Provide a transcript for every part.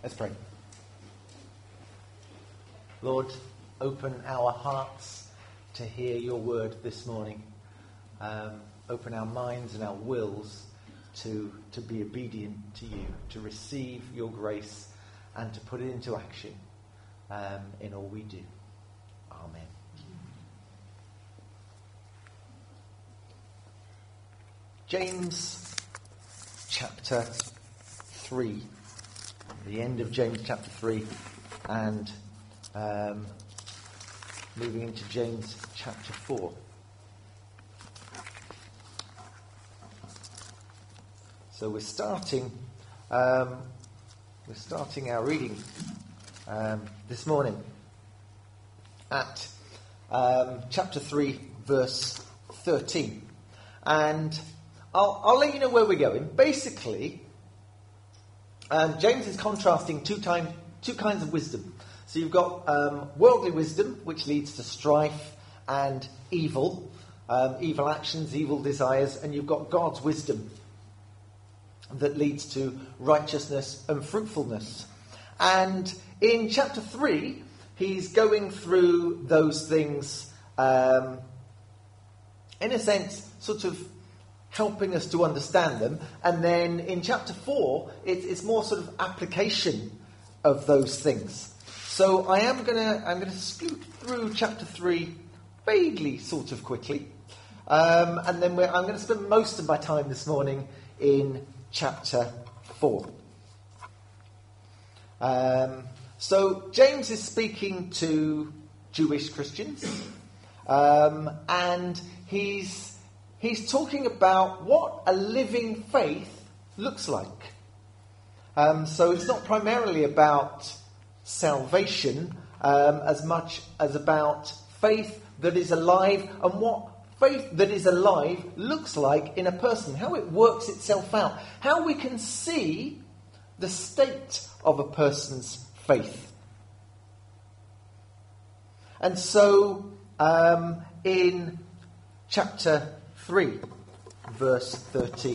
Let's pray. Lord, open our hearts to hear your word this morning. Open our minds and our wills to be obedient to you, to receive your grace and to put it into action in all we do. Amen. James chapter 3. The end of James chapter 3 and moving into James chapter 4. So we're starting our reading this morning at chapter 3 verse 13. And I'll let you know where we're going. Basically, James is contrasting two kinds of wisdom. So you've got worldly wisdom, which leads to strife and evil actions, evil desires, and you've got God's wisdom that leads to righteousness and fruitfulness. And in chapter 3, he's going through those things, in a sense, sort of helping us to understand them. And then in chapter 4, it's more sort of application of those things. So I'm going to scoot through chapter 3 vaguely, sort of quickly. And then I'm going to spend most of my time this morning in chapter 4. So James is speaking to Jewish Christians. And he's talking about what a living faith looks like. So it's not primarily about salvation as much as about faith that is alive and what faith that is alive looks like in a person, how it works itself out, how we can see the state of a person's faith. And so in chapter 3, verse 13,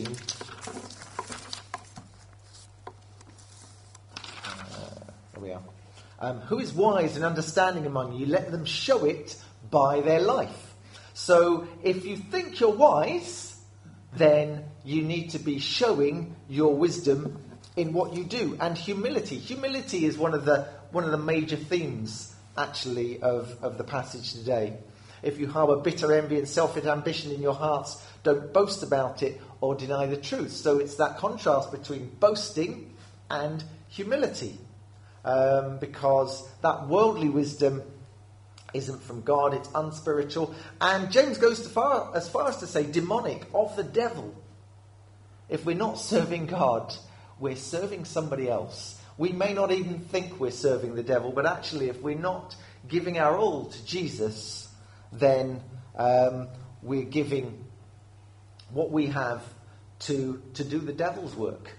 there we are. Who is wise and understanding among you? Let them show it by their life. So if you think you're wise, then you need to be showing your wisdom in what you do. And humility. Humility is one of the major themes, actually, of the passage today. If you harbour bitter envy and selfish ambition in your hearts, don't boast about it or deny the truth. So it's that contrast between boasting and humility. Because that worldly wisdom isn't from God, it's unspiritual. And James goes as far as to say demonic, of the devil. If we're not serving God, we're serving somebody else. We may not even think we're serving the devil, but actually if we're not giving our all to Jesus, then we're giving what we have to do the devil's work.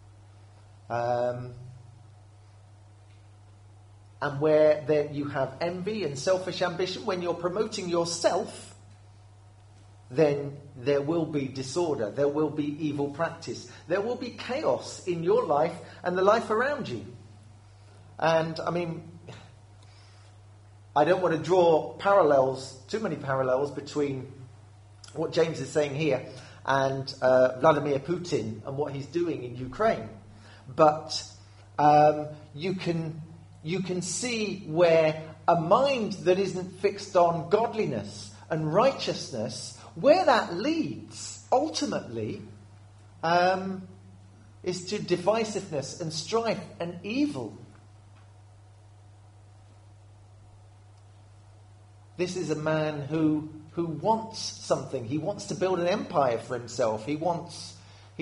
And where then you have envy and selfish ambition, when you're promoting yourself, then there will be disorder, there will be evil practice, there will be chaos in your life and the life around you. And I mean, I don't want to draw too many parallels between what James is saying here and Vladimir Putin and what he's doing in Ukraine. But you can see where a mind that isn't fixed on godliness and righteousness, where that leads, ultimately, is to divisiveness and strife and evil. This is a man who wants something. He wants to build an empire for himself. He wants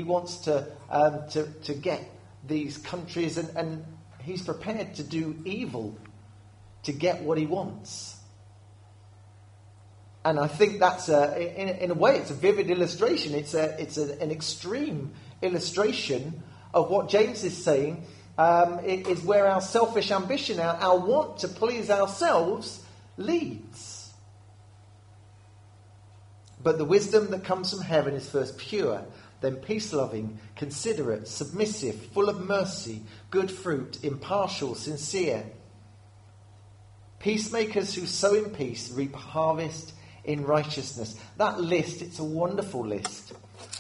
to get these countries and he's prepared to do evil to get what he wants. And I think that's in a way it's a vivid illustration. It's an extreme illustration of what James is saying. It is where our selfish ambition, our want to please ourselves, leads. But the wisdom that comes from heaven is first pure, then peace-loving, considerate, submissive, full of mercy, good fruit, impartial, sincere. Peacemakers who sow in peace reap harvest in righteousness. That list, it's a wonderful list.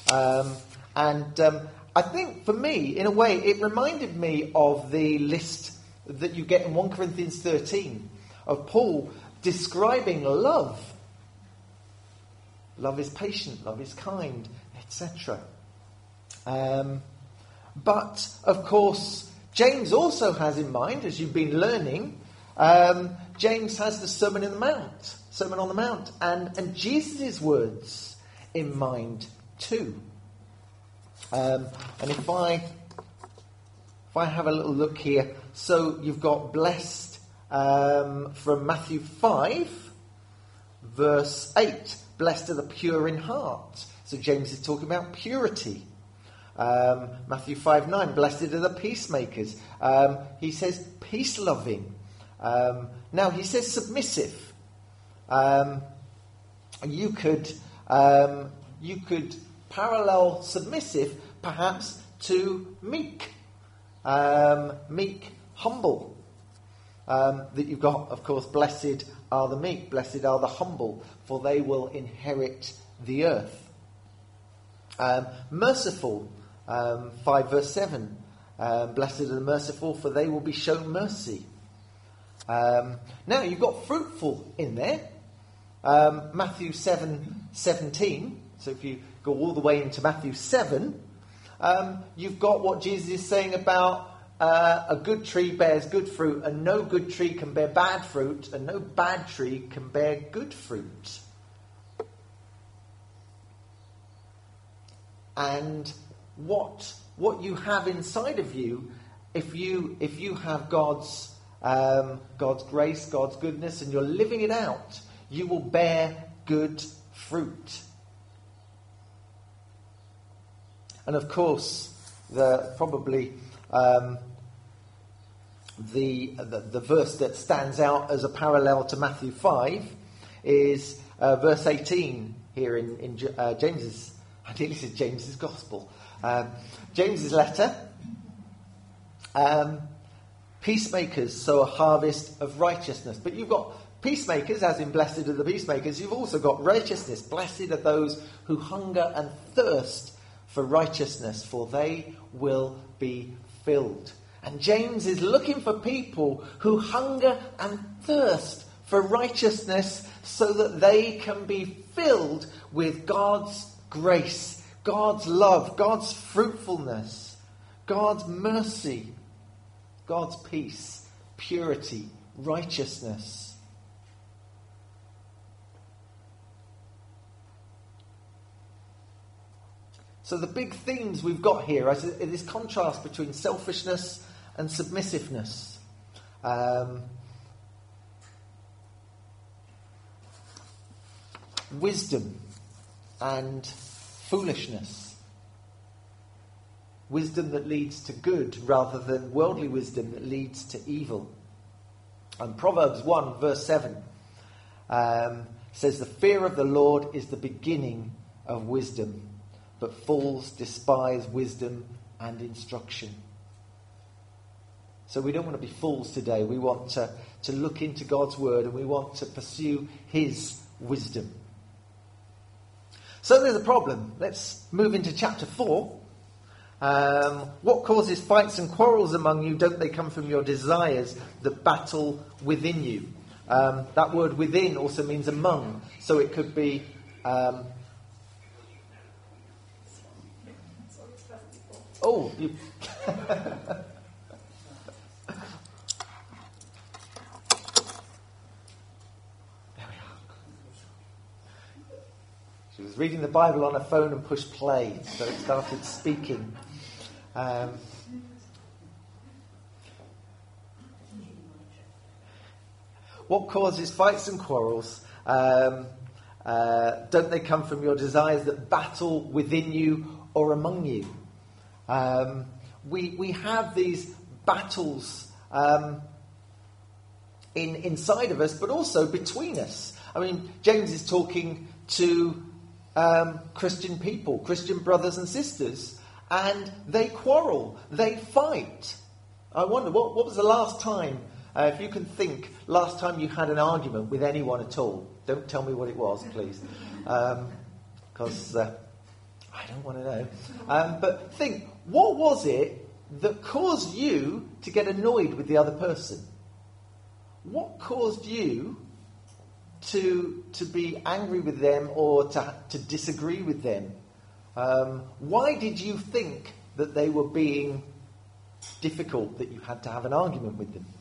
I think for me, in a way, it reminded me of the list that you get in 1 Corinthians 13 of Paul describing love. Love is patient, love is kind, etc. But, of course, James also has in mind, as you've been learning, James has the Sermon on the Mount, and Jesus' words in mind too. And if I have a little look here, so you've got blessed from Matthew 5, verse 8. Blessed are the pure in heart. So James is talking about purity. Matthew 5:9. Blessed are the peacemakers. He says peace-loving. Now he says submissive. You could parallel submissive perhaps to meek. Meek, humble. That you've got, of course, blessed are the meek, blessed are the humble, for they will inherit the earth. Merciful, 5 verse 7. Blessed are the merciful, for they will be shown mercy. Now you've got fruitful in there. Matthew 7:17. So if you go all the way into Matthew 7, you've got what Jesus is saying about a good tree bears good fruit, and no good tree can bear bad fruit, and no bad tree can bear good fruit. And what you have inside of you, if you have God's grace, God's goodness, and you're living it out, you will bear good fruit. And of course, the verse that stands out as a parallel to Matthew 5 is verse 18 here in James's. I nearly said James's Gospel. James's letter. Peacemakers sow a harvest of righteousness. But you've got peacemakers, as in blessed are the peacemakers. You've also got righteousness. Blessed are those who hunger and thirst for righteousness, for they will be filled. And James is looking for people who hunger and thirst for righteousness so that they can be filled with God's grace, God's love, God's fruitfulness, God's mercy, God's peace, purity, righteousness. So the big themes we've got here is this contrast between selfishness and submissiveness. Wisdom and foolishness. Wisdom that leads to good rather than worldly wisdom that leads to evil. And Proverbs 1 verse 7 says, the fear of the Lord is the beginning of wisdom, but fools despise wisdom and instruction. So we don't want to be fools today. We want to look into God's word, and we want to pursue his wisdom. So there's a problem. Let's move into chapter 4. What causes fights and quarrels among you? Don't they come from your desires that battle within you? That word within also means among. So it could be... Oh, you... She was reading the Bible on her phone and pushed play, so it started speaking. What causes fights and quarrels? Don't they come from your desires that battle within you or among you? We have these battles inside of us, but also between us. I mean, James is talking to Christian people, Christian brothers and sisters, and they quarrel, they fight. I wonder, what was the last time, if you can think, last time you had an argument with anyone at all? Don't tell me what it was, please, because I don't want to know. But think, what was it that caused you to get annoyed with the other person? What caused you to be angry with them or to disagree with them? Why did you think that they were being difficult, that you had to have an argument with them?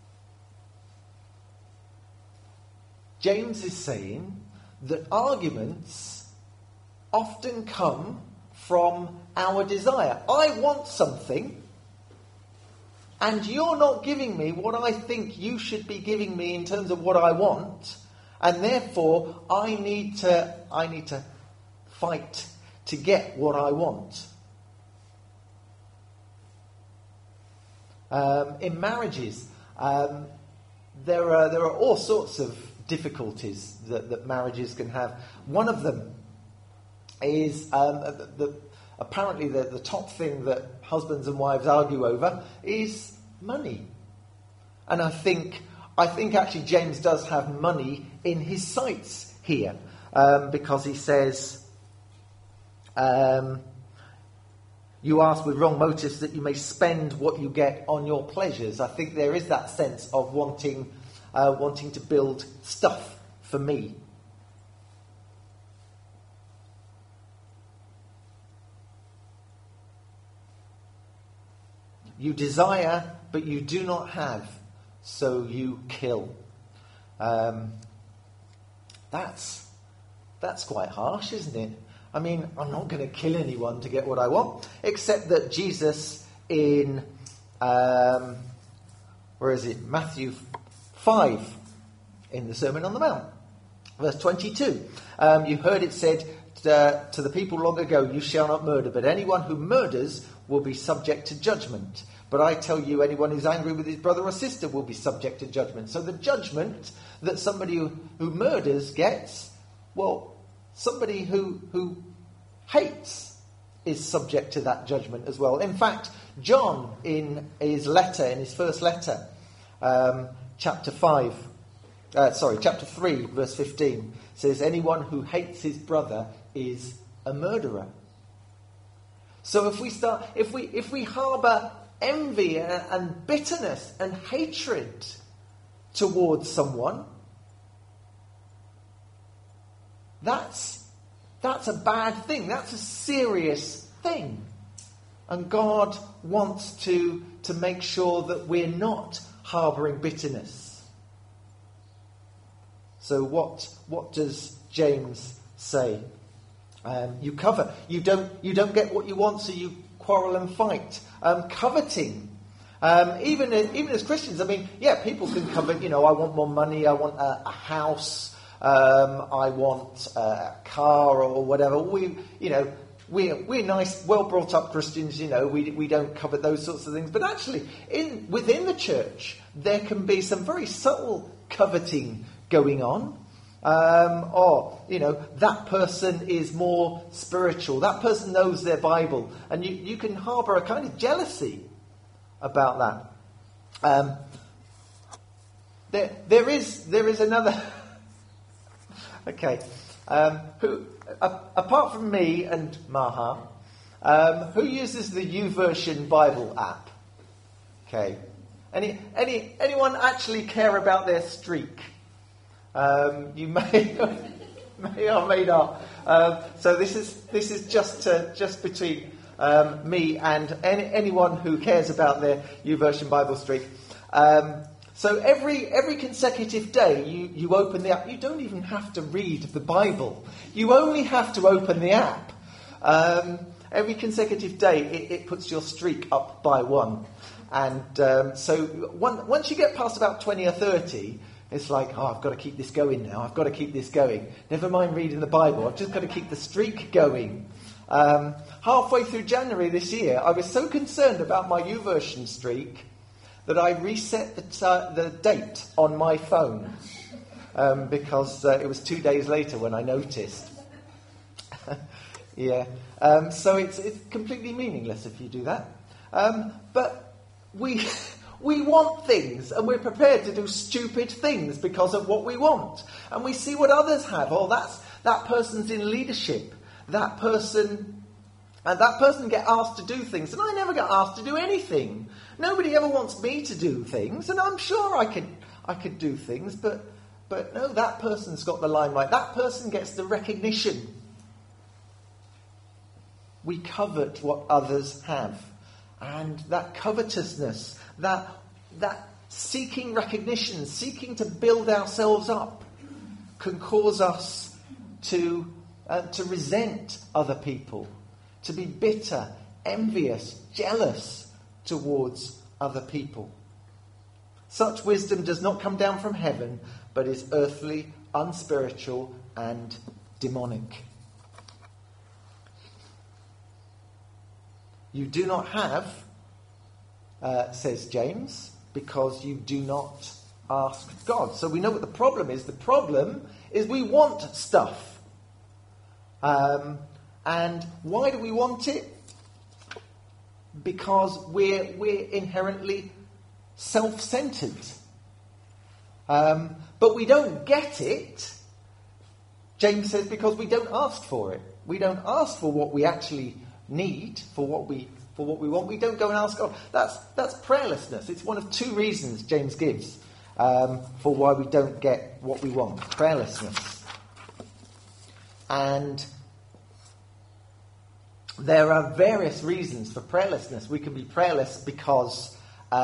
James is saying that arguments often come from our desire. I want something, and you're not giving me what I think you should be giving me in terms of what I want, and therefore I need to fight to get what I want. In marriages, there are all sorts of difficulties that marriages can have. One of them is apparently the top thing that husbands and wives argue over is money. And I think actually James does have money in his sights here, because he says, you ask with wrong motives that you may spend what you get on your pleasures. I think there is that sense of wanting to build stuff for me. You desire, but you do not have, so you kill. That's quite harsh, isn't it? I mean, I'm not going to kill anyone to get what I want, except that Jesus in, Matthew 5, in the Sermon on the Mount, verse 22. You heard it said to the people long ago, you shall not murder, but anyone who murders will be subject to judgment. But I tell you, anyone who's angry with his brother or sister will be subject to judgment. So the judgment that somebody who murders gets, well, somebody who hates is subject to that judgment as well. In fact, John, in his first letter, chapter 3, verse 15, says, anyone who hates his brother is a murderer. So if we harbour envy and bitterness and hatred towards someone, that's a bad thing. That's a serious thing. And God wants to make sure that we're not harbouring bitterness. So what does James say? You don't get what you want, so you quarrel and fight. Coveting. Even as Christians, I mean, yeah, people can covet, I want more money, I want a house, I want a car or whatever. We're nice, well brought up Christians, we don't covet those sorts of things. But actually, within the church, there can be some very subtle coveting going on. That person is more spiritual. That person knows their Bible. And you can harbour a kind of jealousy about that. There is another... Okay. Who, apart from me and Maha, who uses the YouVersion Bible app? Okay. Anyone actually care about their streak? You may or may not. So this is just between me and anyone who cares about their YouVersion Bible streak. So every consecutive day you open the app. You don't even have to read the Bible. You only have to open the app. Every consecutive day it puts your streak up by one. And so once you get past about 20 or 30, it's like, I've got to keep this going now. I've got to keep this going. Never mind reading the Bible. I've just got to keep the streak going. Halfway through January this year, I was so concerned about my YouVersion streak that I reset the date on my phone because it was 2 days later when I noticed Yeah. So it's completely meaningless if you do that. But we want things, and we're prepared to do stupid things because of what we want. And we see what others have. Oh, that person's in leadership. That person get asked to do things, and I never get asked to do anything. Nobody ever wants me to do things, and I'm sure I could do things, but no, that person's got the limelight. That person gets the recognition. We covet what others have. And that covetousness, that seeking recognition, seeking to build ourselves up, can cause us to resent other people, to be bitter, envious, jealous towards other people. Such wisdom does not come down from heaven, but is earthly, unspiritual, and demonic. You do not have, says James, because you do not ask God. So we know what the problem is. The problem is we want stuff. And why do we want it? Because we're inherently self-centered. But we don't get it, James says, because we don't ask for it. We don't ask for what we actually need, for what we want. We don't go and ask God. That's prayerlessness. It's one of two reasons James gives for why we don't get what we want. Prayerlessness. And there are various reasons for prayerlessness. We can be prayerless because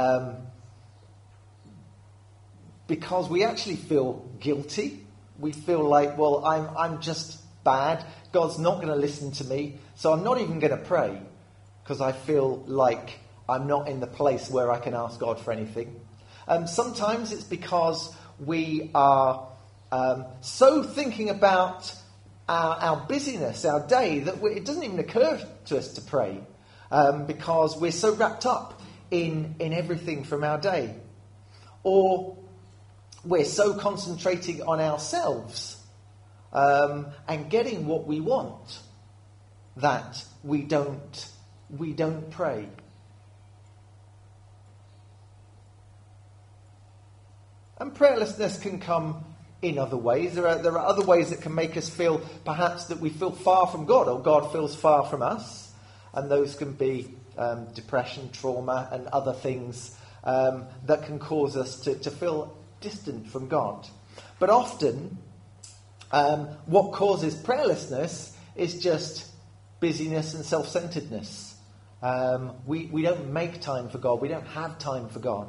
we actually feel guilty. We feel like, well, I'm just bad. God's not going to listen to me, so I'm not even going to pray because I feel like I'm not in the place where I can ask God for anything. Sometimes it's because we are so thinking about our busyness, our day, that it doesn't even occur to us to pray because we're so wrapped up in everything from our day. Or we're so concentrating on ourselves and getting what we want that we don't pray. And prayerlessness can come in other ways. There are other ways that can make us feel perhaps that we feel far from God, or God feels far from us. And those can be depression, trauma, and other things that can cause us to feel distant from God. But often, what causes prayerlessness is just busyness and self-centeredness. We don't make time for God. We don't have time for God.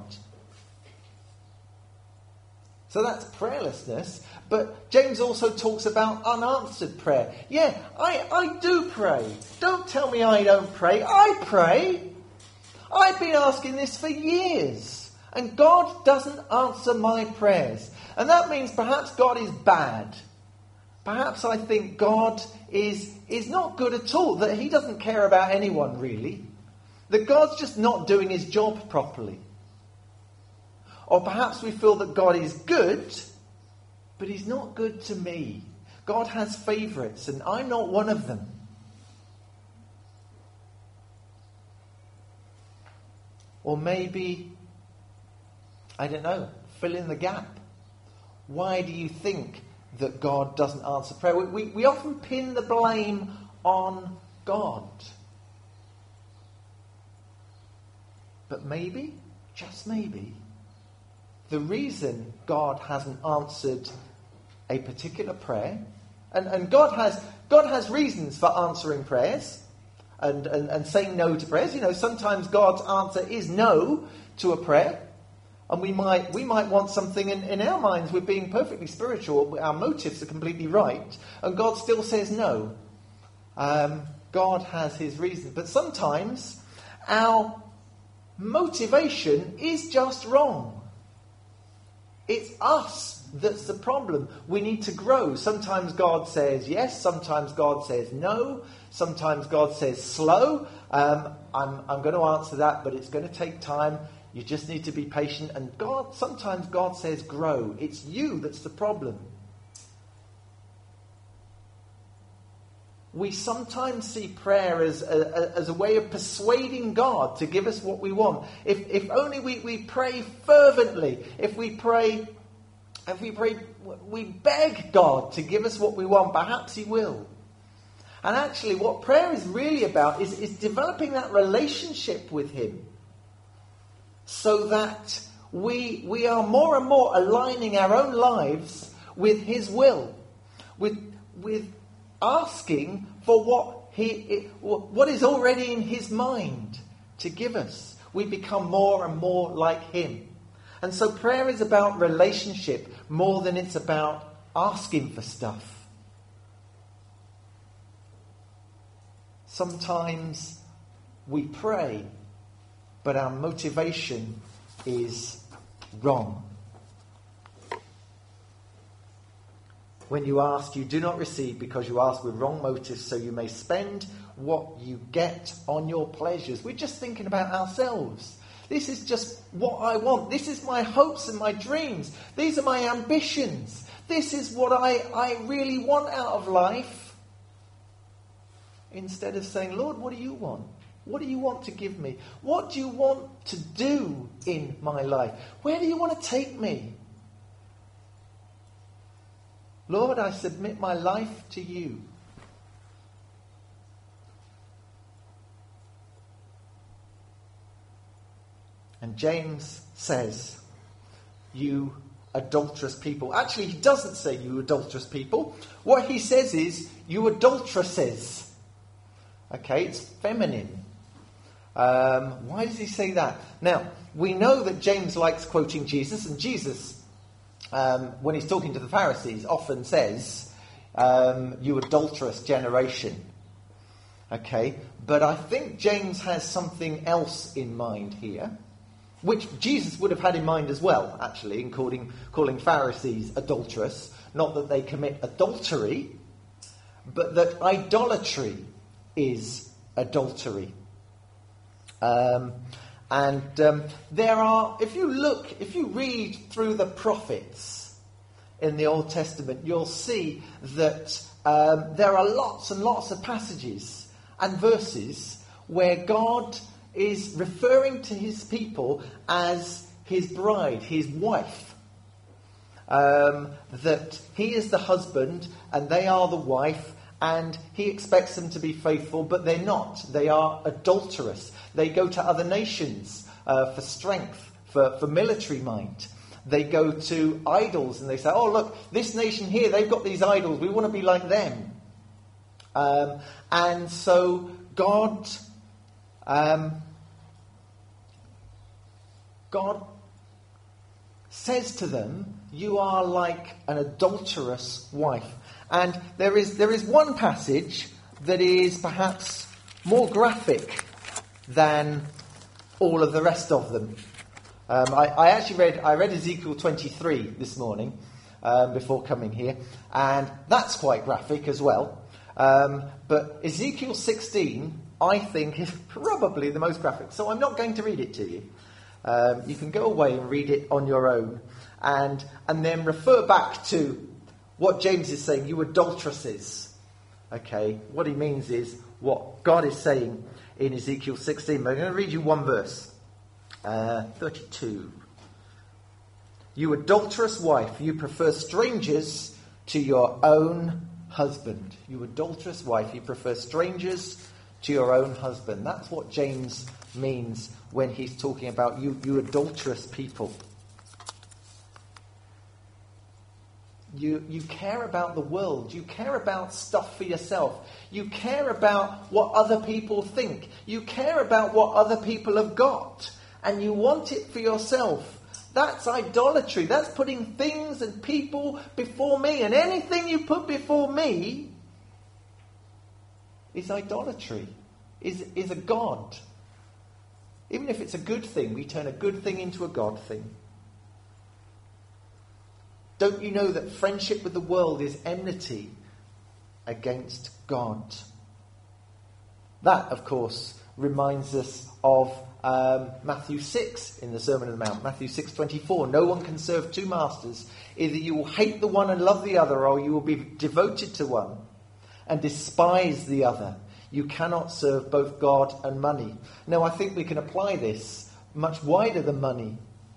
So that's prayerlessness. But James also talks about unanswered prayer. Yeah, I do pray. Don't tell me I don't pray. I pray. I've been asking this for years. And God doesn't answer my prayers. And that means perhaps God is bad. Perhaps I think God is not good at all. That he doesn't care about anyone really. That God's just not doing his job properly. Or perhaps we feel that God is good, but he's not good to me. God has favourites and I'm not one of them. Or maybe, I don't know, fill in the gap. Why do you think that God doesn't answer prayer? We often pin the blame on God. But maybe, just maybe, the reason God hasn't answered a particular prayer, and God has reasons for answering prayers and saying no to prayers. You know, sometimes God's answer is no to a prayer. And we might want something in our minds. We're being perfectly spiritual. Our motives are completely right. And God still says no. God has his reasons. But sometimes our motivation is just wrong. It's us that's the problem. We need to grow. Sometimes God says yes. Sometimes God says no. Sometimes God says slow. I'm going to answer that, but it's going to take time. You just need to be patient. And sometimes God says grow. It's you that's the problem. we sometimes see prayer as a way of persuading God to give us what we want. If only we pray fervently, if we beg God to give us what we want, perhaps he will. And actually what prayer is really about is developing that relationship with him, so that we are more and more aligning our own lives with his will, with asking for what is already in his mind to give us. We become more and more like him. And so prayer is about relationship more than it's about asking for stuff. Sometimes we pray, but our motivation is wrong. When you ask, you do not receive, because you ask with wrong motives, so you may spend what you get on your pleasures. We're just thinking about ourselves. This is just what I want. This is my hopes and my dreams. These are my ambitions. This is what I really want out of life. Instead of saying, Lord, what do you want? What do you want to give me? What do you want to do in my life? Where do you want to take me? Lord, I submit my life to you. And James says, you adulterous people. Actually, he doesn't say you adulterous people. What he says is, you adulteresses. Okay, it's feminine. Why does he say that? Now, we know that James likes quoting Jesus, and Jesus, when he's talking to the Pharisees, often says, you adulterous generation. Okay, but I think James has something else in mind here, which Jesus would have had in mind as well, actually, in calling Pharisees adulterous. Not that they commit adultery, but that idolatry is adultery. There are, if you read through the prophets in the Old Testament, you'll see that there are lots and lots of passages and verses where God is referring to his people as his bride, his wife. That he is the husband and they are the wife, and he expects them to be faithful, but they're not. They are adulterous. They go to other nations for strength, for military might. They go to idols and they say, oh, look, this nation here, they've got these idols. We want to be like them. And so God says to them, you are like an adulterous wife. And there is one passage that is perhaps more graphic than all of the rest of them. I read Ezekiel 23 this morning before coming here, and that's quite graphic as well. But Ezekiel 16, I think, is probably the most graphic. So I'm not going to read it to you. You can go away and read it on your own, and then refer back to what James is saying, you adulteresses. Okay, what he means is what God is saying in Ezekiel 16. But I'm going to read you one verse. 32. You adulterous wife, you prefer strangers to your own husband. You adulterous wife, you prefer strangers to your own husband. That's what James means when he's talking about you adulterous people. You care about the world. You care about stuff for yourself. You care about what other people think. You care about what other people have got. And you want it for yourself. That's idolatry. That's putting things and people before me. And anything you put before me is idolatry, is a god. Even if it's a good thing, we turn a good thing into a god thing. Don't you know that friendship with the world is enmity against God? That, of course, reminds us of Matthew 6 in the Sermon on the Mount. Matthew 6:24. No one can serve two masters. Either you will hate the one and love the other, or you will be devoted to one and despise the other. You cannot serve both God and money. Now, I think we can apply this much wider than money.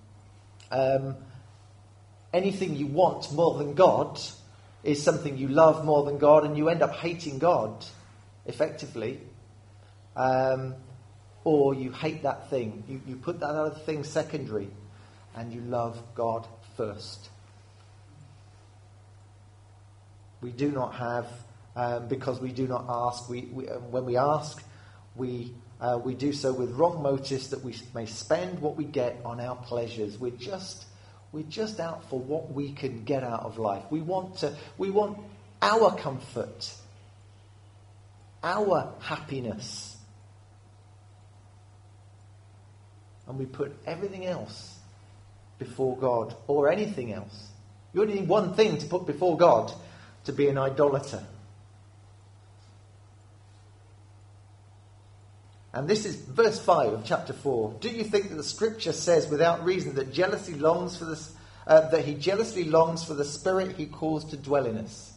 Anything you want more than God is something you love more than God, and you end up hating God, effectively. Or you hate that thing. You put that other thing secondary, and you love God first. We do not have, because we do not ask. When we ask, we do so with wrong motives, that we may spend what we get on our pleasures. We're just out for what we can get out of life. We want our comfort, our happiness, and we put everything else before God, or anything else. You only need one thing to put before God to be an idolater. And this is verse 5 of chapter 4. Do you think that the scripture says without reason that that he jealously longs for the spirit he caused to dwell in us?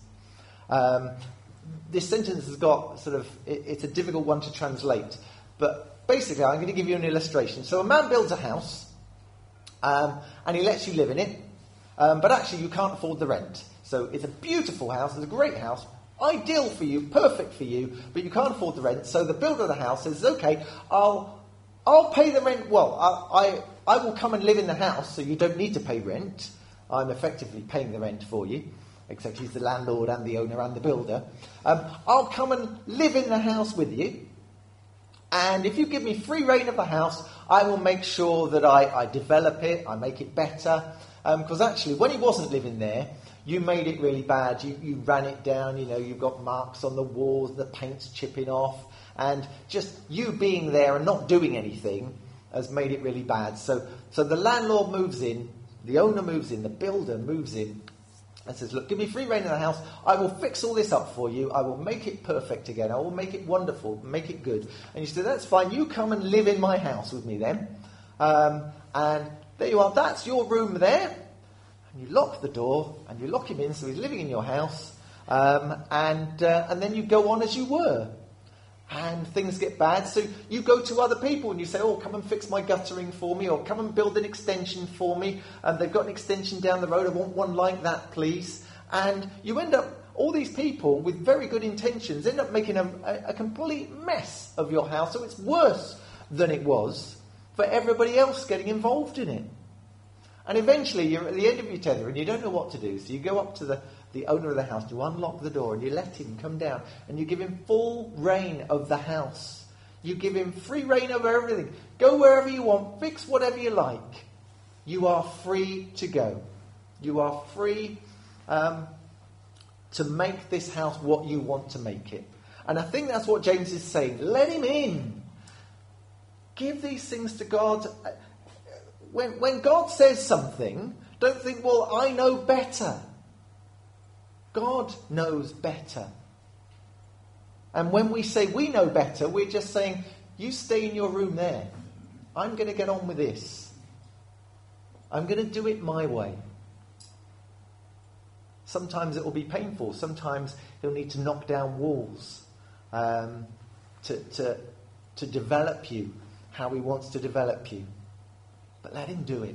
This sentence has got it's a difficult one to translate. But basically, I'm going to give you an illustration. So a man builds a house, and he lets you live in it, but actually you can't afford the rent. So it's a beautiful house, it's a great house, ideal for you, perfect for you, but you can't afford the rent. So the builder of the house says, okay, I'll pay the rent. Well, I will come and live in the house, so you don't need to pay rent. I'm effectively paying the rent for you, except he's the landlord and the owner and the builder. I'll come and live in the house with you, and if you give me free reign of the house, I will make sure that I develop it, I make it better. Because actually, when he wasn't living there, you made it really bad. You ran it down, you've got marks on the walls, the paint's chipping off. And just you being there and not doing anything has made it really bad. So the landlord moves in, the owner moves in, the builder moves in and says, look, give me free reign in the house. I will fix all this up for you. I will make it perfect again. I will make it wonderful, make it good. And you say, that's fine. You come and live in my house with me then. And there you are. That's your room there. And you lock the door and you lock him in, so he's living in your house. And then you go on as you were. And things get bad, so you go to other people and you say, oh, come and fix my guttering for me, or come and build an extension for me. And they've got an extension down the road, I want one like that, please. And you end up, all these people with very good intentions, end up making a complete mess of your house, so it's worse than it was for everybody else getting involved in it. And eventually you're at the end of your tether and you don't know what to do, so you go up to the owner of the house, you unlock the door and you let him come down and you give him full reign of the house. You give him free reign over everything. Go wherever you want, fix whatever you like. You are free to go. You are free to make this house what you want to make it. And I think that's what James is saying. Let him in. Give these things to God. When God says something, don't think, well, I know better. God knows better. And when we say we know better, we're just saying, you stay in your room there. I'm going to get on with this. I'm going to do it my way. Sometimes it will be painful. Sometimes he'll need to knock down walls to develop you how he wants to develop you. But let him do it.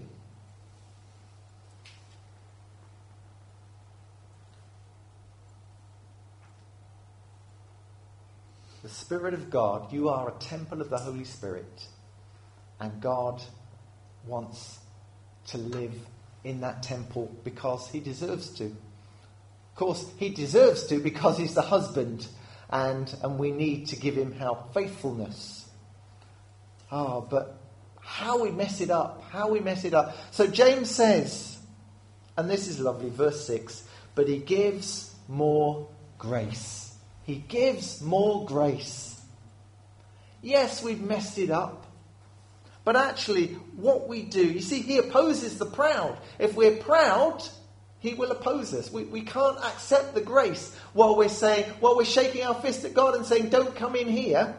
The Spirit of God, you are a temple of the Holy Spirit. And God wants to live in that temple because he deserves to. Of course, he deserves to because he's the husband. And we need to give him our faithfulness. Oh, but how we mess it up. How we mess it up. So James says, and this is lovely, verse 6, but he gives more grace. He gives more grace. Yes, we've messed it up. But actually, what we do, you see, he opposes the proud. If we're proud, he will oppose us. We can't accept the grace while we're shaking our fist at God and saying, don't come in here.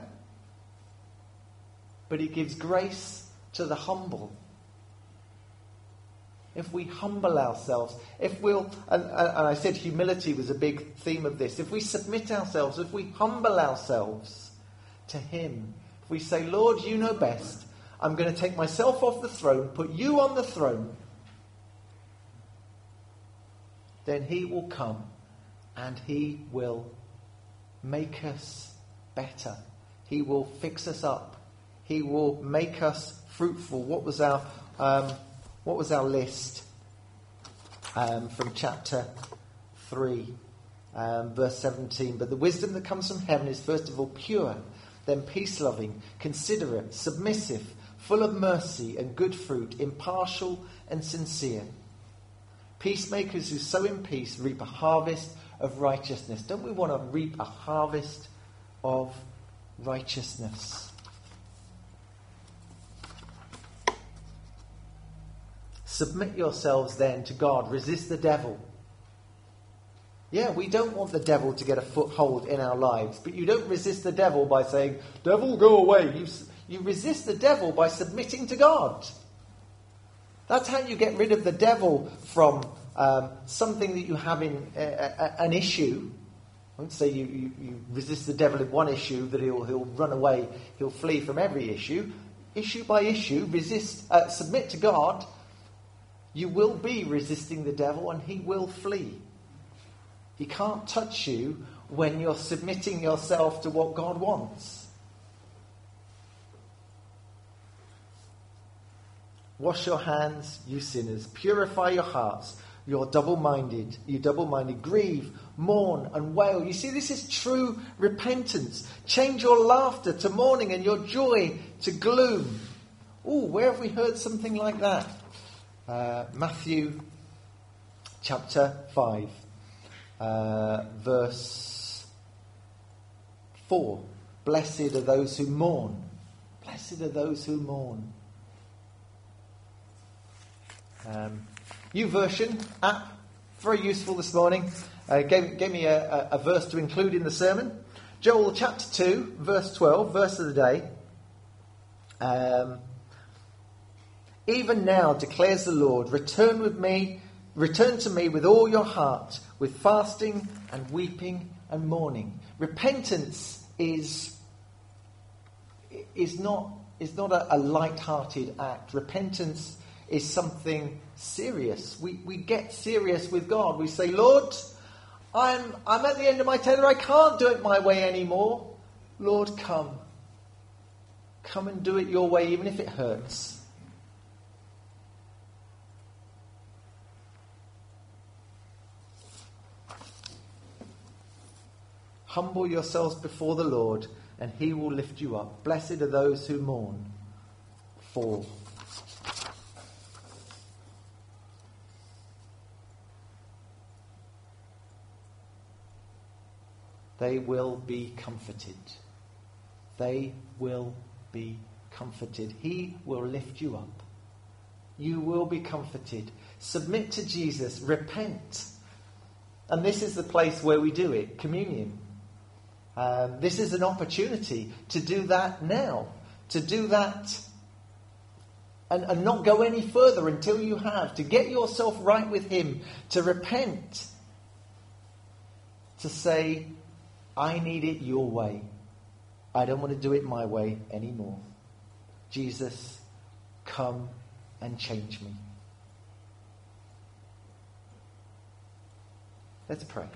But he gives grace to the humble. if we humble ourselves, if we'll, and I said humility was a big theme of this, if we submit ourselves, if we humble ourselves to him, if we say, Lord, you know best, I'm going to take myself off the throne, put you on the throne, then he will come and he will make us better. He will fix us up. He will make us fruitful. What was our list from chapter 3, verse 17? But the wisdom that comes from heaven is first of all pure, then peace-loving, considerate, submissive, full of mercy and good fruit, impartial and sincere. Peacemakers who sow in peace reap a harvest of righteousness. Don't we want to reap a harvest of righteousness? Submit yourselves then to God. Resist the devil. Yeah, we don't want the devil to get a foothold in our lives. But you don't resist the devil by saying, devil, go away. You resist the devil by submitting to God. That's how you get rid of the devil from something that you have in an issue. I won't say you resist the devil in one issue, that he'll run away, he'll flee from every issue. Issue by issue, submit to God. You will be resisting the devil and he will flee. He can't touch you when you're submitting yourself to what God wants. Wash your hands, you sinners. Purify your hearts, you double-minded. Grieve, mourn and wail. You see, this is true repentance. Change your laughter to mourning and your joy to gloom. Oh, where have we heard something like that? Matthew chapter 5, verse 4. Blessed are those who mourn. Blessed are those who mourn. YouVersion app, very useful this morning. Gave me a verse to include in the sermon. Joel chapter 2, verse 12, verse of the day. Even now, declares the Lord, return to me with all your heart, with fasting and weeping and mourning. Repentance is not a light-hearted act. Repentance is something serious. We get serious with God. We say, Lord, I'm at the end of my tether. I can't do it my way anymore. Lord, come. Come and do it your way, even if it hurts. Humble yourselves before the Lord, and he will lift you up. Blessed are those who mourn, for they will be comforted. They will be comforted. He will lift you up. You will be comforted. Submit to Jesus. Repent. And this is the place where we do it, communion. This is an opportunity to do that now. To do that and not go any further until you have. To get yourself right with him. To repent. To say, I need it your way. I don't want to do it my way anymore. Jesus, come and change me. Let's pray.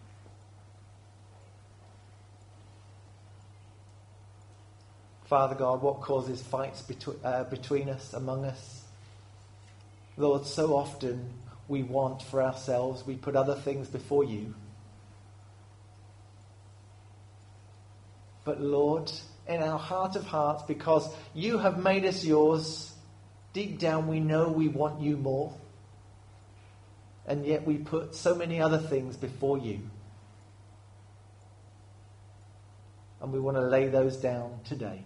Father God, what causes fights between us, among us? Lord, so often we want for ourselves, we put other things before you. But Lord, in our heart of hearts, because you have made us yours, deep down we know we want you more. And yet we put so many other things before you. And we want to lay those down today.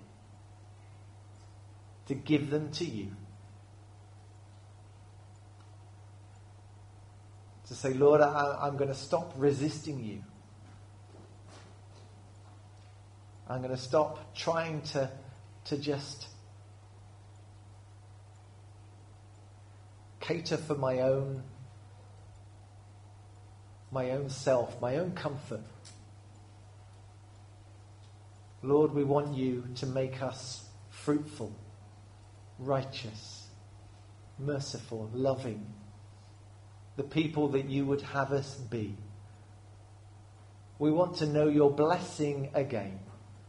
To give them to you. To say, Lord, I'm going to stop resisting you. I'm going to stop trying to just cater for my own self, my own comfort. Lord, we want you to make us fruitful, righteous, merciful, loving, the people that you would have us be. We want to know your blessing again.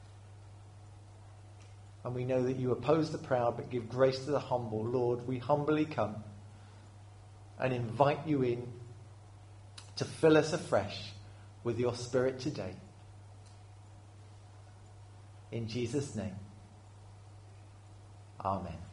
And we know that you oppose the proud but give grace to the humble. Lord, we humbly come and invite you in to fill us afresh with your Spirit today. In Jesus' name, amen.